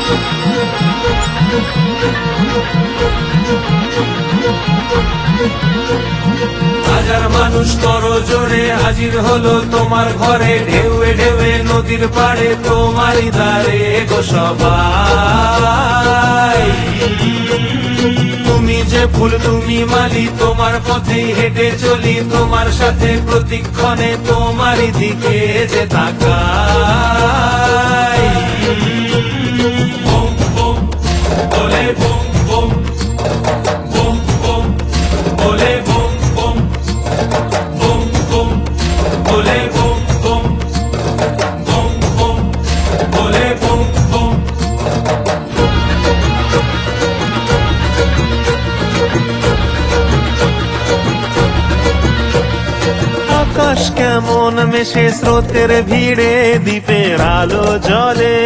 হাজার মানুষ করজোড়ে হাজির হলো তোমার ঘরে, ঢেউয়ে ঢেউয়ে নদীর পাড়ে তোমারই দ্বারে গো সবাই। তুমি যে ফুল তুমি মালি, তোমার পথেই হেঁটে চলি, তোমার সাথে প্রতিক্ষণে তোমারই দিকে যে তাকাই। বুম বুম বলে বুম বুম, বুম বুম বলে বুম বুম, বুম বুম বলে বুম বুম, বুম বুম বলে বুম বুম। আকাশ কেমন মেশে স্রোতের ভিড়ে, দ্বীপের আলো জ্বলে।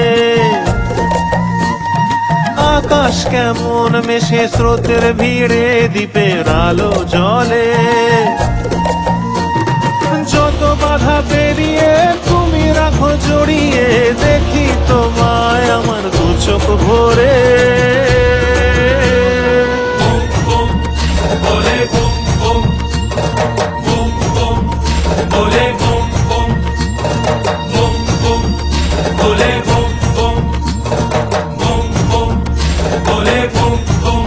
আকাশ কেমন মেশে স্রোতের ভিড়ে, দ্বীপের আলো জ্বলে। যত বাধা পেরিয়ে তুমি রাখো জড়িয়ে, দেখি তোমায় আমার দু চোখ ভরে। বুম বুম বলে বুম বুম, বুম বুম বলে বুম বুম, বুম বুম বলে বুম বুম, বুম বুম বলে বুম বুম।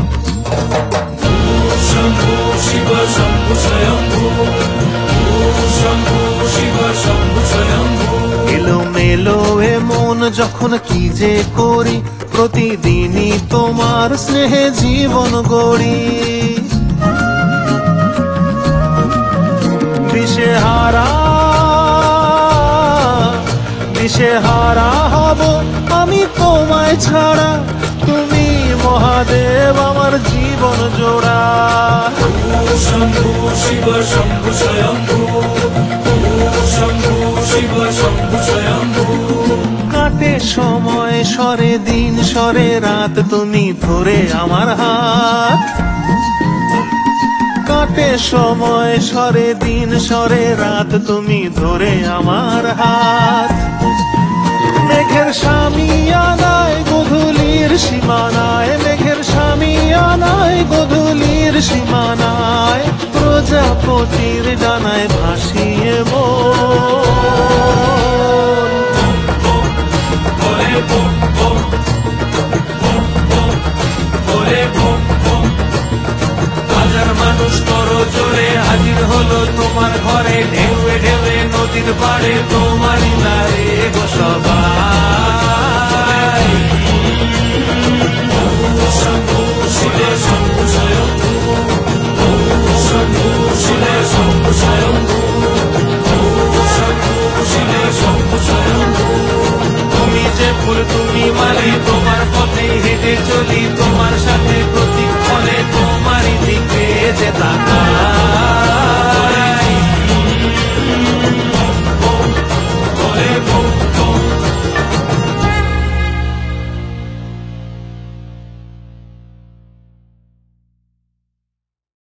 শম্ভু শিব শম্ভু স্বয়ম্ভু, শম্ভু শিব শম্ভু স্বয়ম্ভু। এলোমেলো এ মন যখন কি যে করি, প্রতিদিনই তোমার স্নেহে জীবন গড়ি। দিশেহারা হব আমি তোমায় ছাড়া, তুমি মহাদেব আমার জীবন জোড়া। শম্ভু শিব শম্ভু স্বয়ম্ভু, শম্ভু শিব শম্ভু স্বয়ম্ভু। কাটে সময় সরে দিন সরে রাত, তুমি ধরে আমার হাত। কাটে সময় সরে দিন সরে রাত, তুমি ধরে আমার হাত। মেঘের সামিয়ানায় গোধূলির সীমানায়, মেঘের সামিয়ানায় গোধূলির সীমানায়, প্রজাপতির ডানায় ভাসিয়ে হাজার মানুষ করজোড়ে হাজির হলো তোমার ঘরে, ঢেউয়ে ঢেউয়ে নদীর পাড়ে তোমারই দ্বারে গো সবাই।